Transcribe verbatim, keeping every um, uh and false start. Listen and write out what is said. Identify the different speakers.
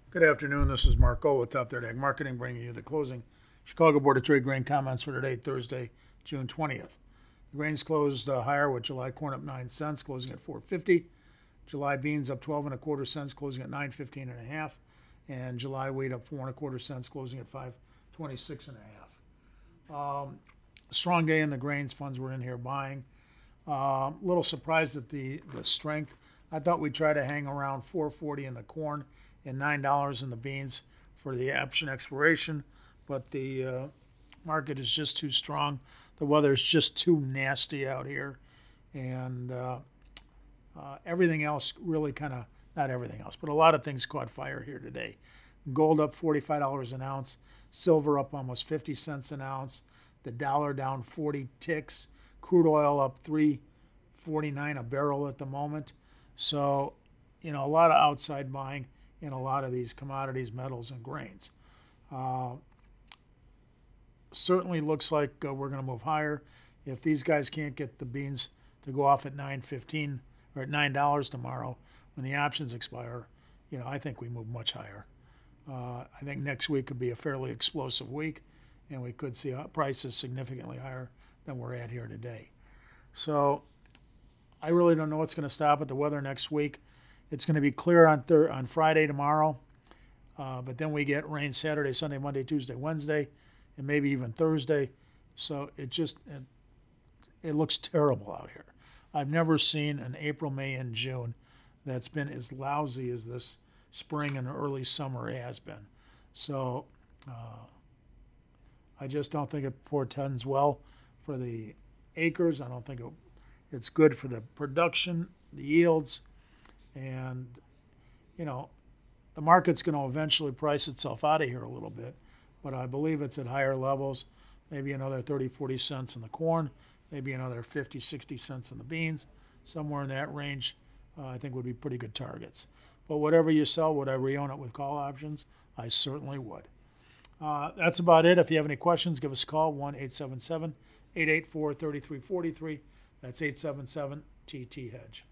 Speaker 1: Good afternoon. This is Mark O with Top Third Ag Marketing, bringing you the closing Chicago Board of Trade grain comments for today, Thursday, June twentieth. The grains closed uh, higher with July corn up nine cents, closing at four fifty. July beans up twelve and a quarter cents, closing at nine fifteen and a half, and July wheat up four and a quarter cents, closing at five twenty-six and a half. Um, strong day in the grains. Funds were in here buying. A uh, little surprised at the the strength. I thought we'd try to hang around four forty in the corn and nine dollars in the beans for the option expiration, but the uh, market is just too strong. The weather is just too nasty out here, and uh, uh, everything else really kind of, not everything else, but a lot of things caught fire here today. Gold up forty-five dollars an ounce, silver up almost fifty cents an ounce, the dollar down forty ticks, crude oil up three forty-nine a barrel at the moment. So, you know, a lot of outside buying in a lot of these commodities, metals, and grains. Uh, certainly looks like uh, we're going to move higher. If these guys can't get the beans to go off at nine fifteen or at nine dollars tomorrow when the options expire, you know, I think we move much higher. Uh, I think next week could be a fairly explosive week, and we could see prices significantly higher than we're at here today. So I really don't know what's going to stop at the weather next week. It's going to be clear on thir- on Friday tomorrow, uh, but then we get rain Saturday, Sunday, Monday, Tuesday, Wednesday, and maybe even Thursday. So it just it, it looks terrible out here. I've never seen an April, May, and June that's been as lousy as this spring and early summer has been. So uh, I just don't think it portends well for the acres. I don't think it, it's good for the production, the yields. And, you know, the market's going to eventually price itself out of here a little bit, but I believe it's at higher levels, maybe another thirty, forty cents in the corn, maybe another fifty, sixty cents in the beans. Somewhere in that range, uh, I think would be pretty good targets. But whatever you sell, whatever you own it with call options, I certainly would. Uh, that's about it. If you have any questions, give us a call, one eight seven seven, eight eight four, three three four three. That's eight seven seven T T Hedge.